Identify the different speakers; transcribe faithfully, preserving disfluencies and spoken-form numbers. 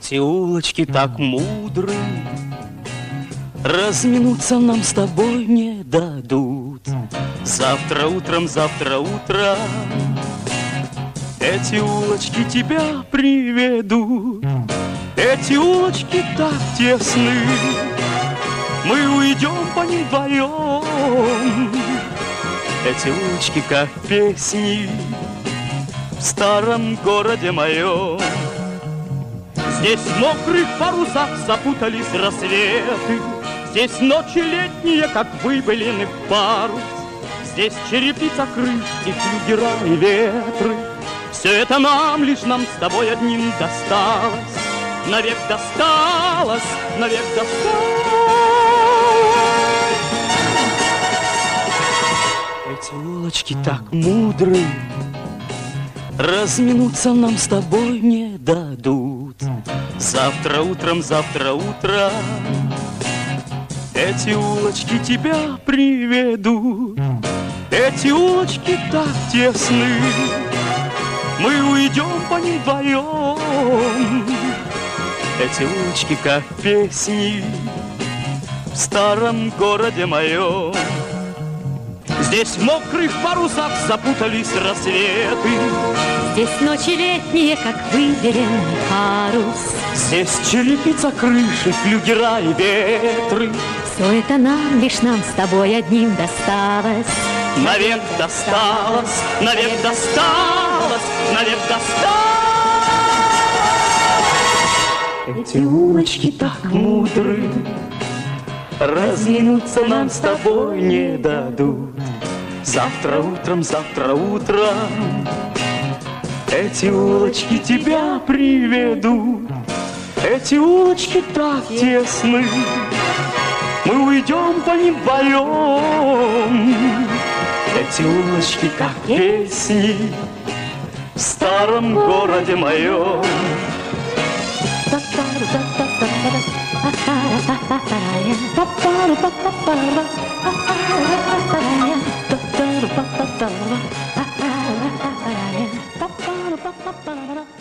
Speaker 1: Эти улочки так мудры, разминуться нам с тобой не дадут. Завтра утром, завтра утром эти улочки тебя приведут. Эти улочки так тесны, мы уйдем по ним вдвоем. Эти улочки как песни в старом городе моем. Здесь в мокрых парусах запутались рассветы, здесь ночи летние, как выбелены в парус. Здесь черепица крыш и флюгера и ветры. Все это нам, лишь нам с тобой одним досталось. Навек досталось, навек досталось. Эти улочки так мудры, разминуться нам с тобой не дадут. Завтра утром, завтра утром эти улочки тебя приведут. Эти улочки так тесны, мы уйдем по ним вдвоем. Эти улочки как песни в старом городе моем. Здесь в мокрых парусах запутались рассветы,
Speaker 2: здесь ночи летние, как выбеленный парус.
Speaker 1: Здесь черепица крыши, флюгера и ветры.
Speaker 2: Все это нам, лишь нам с тобой одним досталось.
Speaker 1: Навек досталось, навек досталось, навек досталось. Эти улочки так мудры, разминуться нам с тобой не дадут. Завтра утром, завтра утром эти улочки тебя приведут. Эти улочки так тесны, мы уйдем по ним вдвоем. Эти улочки как песни в старом городе моем.
Speaker 2: Ba ba ba ba ba ba.